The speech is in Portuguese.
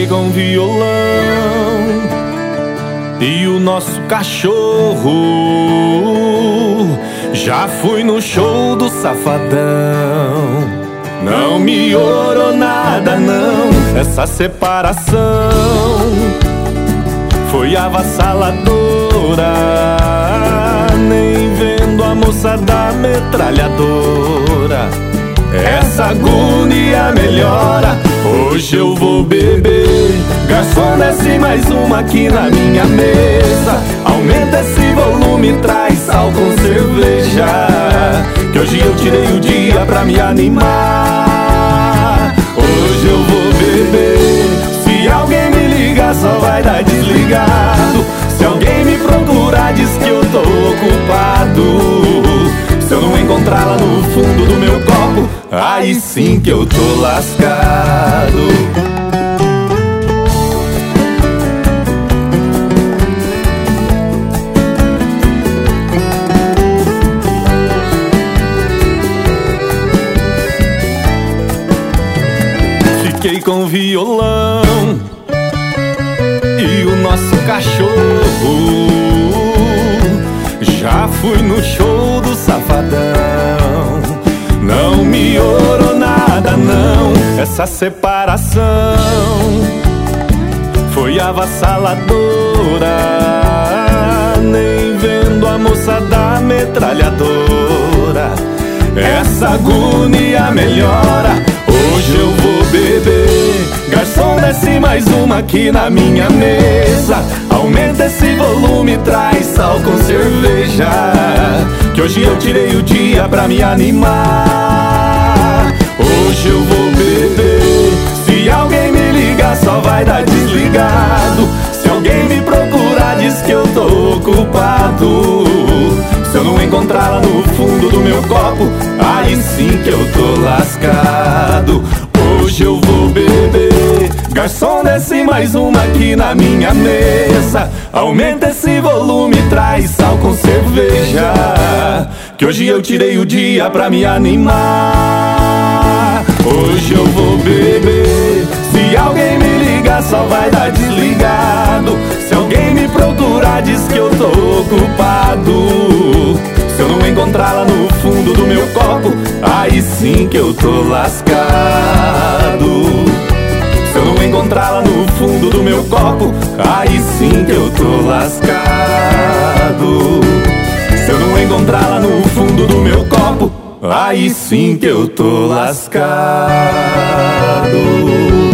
Fiquei com o violão e o nosso cachorro. Já fui no show do Safadão. Não me orou nada não, essa separação foi avassaladora. Nem vendo a moça da metralhadora essa agonia melhora. Hoje eu vou beber, garçom, desce mais uma aqui na minha mesa. Aumenta esse volume, traz sal com cerveja, que hoje eu tirei o dia pra me animar. Hoje eu vou beber, se alguém me ligar só vai dar desligado. Se alguém me procurar diz que eu tô ocupado. Se eu não encontrá-la no fundo do meu copo, aí sim que eu tô lascado. Fiquei com o violão e o nosso cachorro. Já fui no show do Safadão. Não me orou nada não, essa separação foi avassaladora. Nem vendo a moça da metralhadora essa agonia melhora. Hoje eu vou beber, garçom, desce mais uma aqui na minha mesa. Aumenta esse volume, traz sal com cerveja, que hoje eu tirei o dia pra me animar. Hoje eu vou beber, se alguém me ligar só vai dar desligado. Se alguém me procurar diz que eu tô ocupado. Se eu não encontrá-la no fundo do meu copo, aí sim que eu tô lascado. Hoje eu vou beber, garçom, desce mais uma aqui na minha mesa. Aumenta esse volume, traz sal com cerveja, que hoje eu tirei o dia pra me animar. Hoje eu vou beber, se alguém me ligar só vai dar desligado. Se alguém me procurar diz que eu tô ocupado. Se eu não encontrá-la no fundo do meu copo, aí sim que eu tô lascado. Se eu não encontrá-la no fundo do meu copo, aí sim que eu tô lascado. Se eu não encontrá-la no fundo do meu copo, aí sim que eu tô lascado.